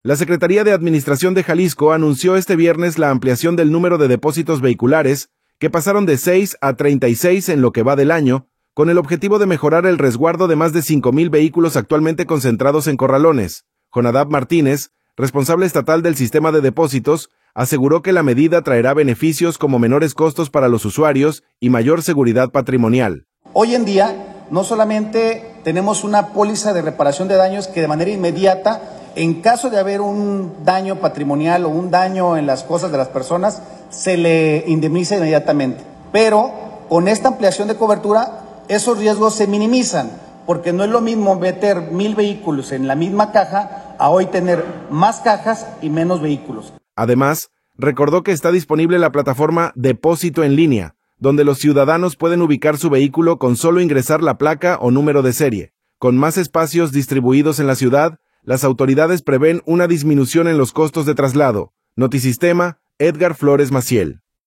La Secretaría de Administración de Jalisco anunció este viernes la ampliación del número de depósitos vehiculares, que pasaron de 6 a 36 en lo que va del año, con el objetivo de mejorar el resguardo de más de 5,000 vehículos actualmente concentrados en corralones. Jonadab Martínez, responsable estatal del sistema de depósitos, aseguró que la medida traerá beneficios como menores costos para los usuarios y mayor seguridad patrimonial. Hoy en día, no solamente tenemos una póliza de reparación de daños que de manera inmediata, en caso de haber un daño patrimonial o un daño en las cosas de las personas, se le indemniza inmediatamente. Pero con esta ampliación de cobertura, esos riesgos se minimizan, porque no es lo mismo meter 1,000 vehículos en la misma caja a hoy tener más cajas y menos vehículos. Además, recordó que está disponible la plataforma Depósito en Línea, donde los ciudadanos pueden ubicar su vehículo con solo ingresar la placa o número de serie. Con más espacios distribuidos en la ciudad, las autoridades prevén una disminución en los costos de traslado. Notisistema, Edgar Flores Maciel.